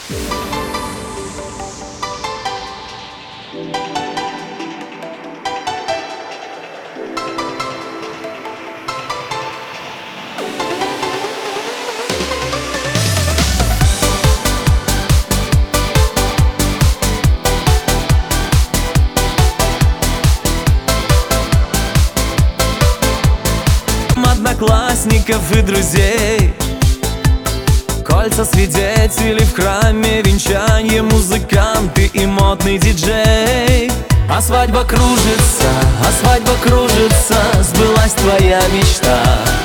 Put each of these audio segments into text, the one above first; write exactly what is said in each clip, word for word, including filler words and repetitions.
Одноклассников и друзей, кольца свидетелей в храме, венчанье, музыканты и модный диджей. А свадьба кружится, а свадьба кружится, сбылась твоя мечта.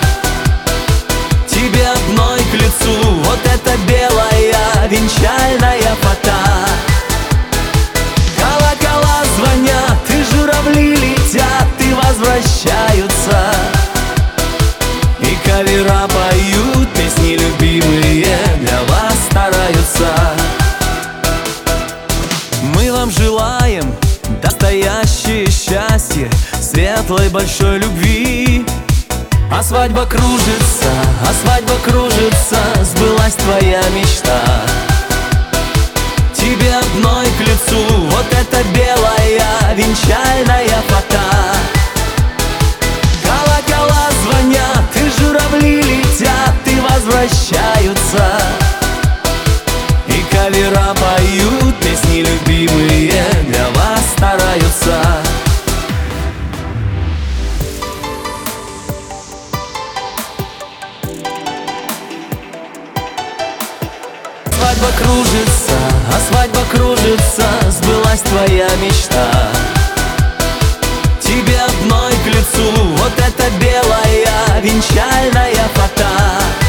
Тебе одной к лицу вот эта белая венчальная фата. Колокола звонят, и журавли летят, и возвращаются. И кавера поют песни любимые, для вас стараются. Мы вам желаем настоящее счастье, светлой большой любви. А свадьба кружится, а свадьба кружится, сбылась твоя мечта. Тебе одной к лицу вот эта белая венчальная фата. Колокола звонят, и журавли летят, и возвращаются. И кавера поют песни любимые, для вас стараются. Свадьба кружится, а свадьба кружится, сбылась твоя мечта. Тебе одной к лицу вот эта белая венчальная фата.